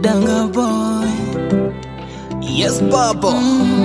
Danga boy. Yes, Baba.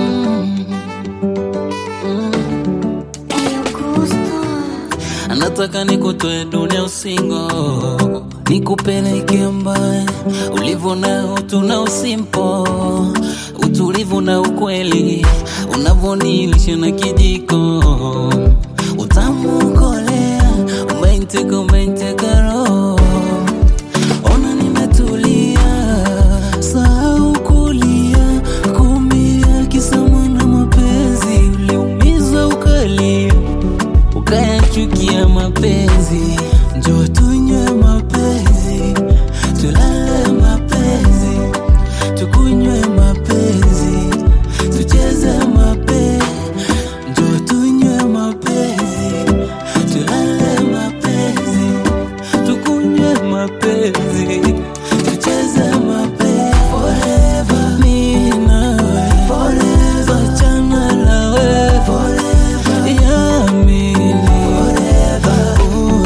Anataka nikutoe dunia usingo, nikupeleke mbali ulivyo nao tuna usimpo, utulivu na ukweli unavonilisha na kijiko, utamu kolea umenteka roho. Ona nimetulia sahau kulia kumia kisa mwana mapenzi, uliumiza ukalia ukayachukia mapenzi. Njoo tunywe mapenzi, tulale mapenzi, tukunywe mapenzi, tucheze mapenzi. Njoo tunywe mapenzi, tulale mapenzi, tukunywe mapenzi, tucheze mapenzi. Forever me nawe, forever achana nawe, forever ya mimi, forever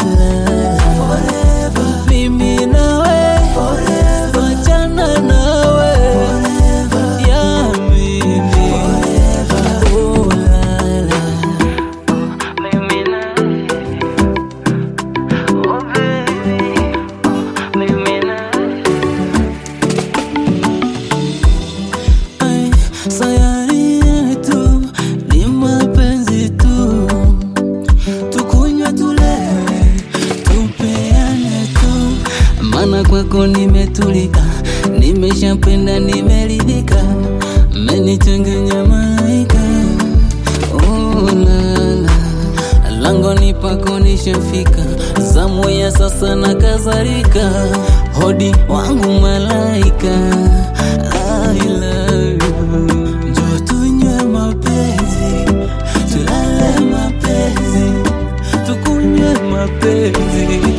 forever mimi nawe, forever achana nawe, forever ya mimi, forever mimi nawe, oh baby, mimi nawe. Sayari yetu ni mapenzi tu, tukunywe tulewe, tupeane tu. Maana kwako nimetulika, nimeshapenda nimeridhika, mmenichanganya malaika. Oh lala, langoni pako nishafika, zamu ya sasa na kadhalika. Hodi wangu malaika, I love you. Njoo tunywe mapenzi, tulale mapenzi, tukunywe mapenzi.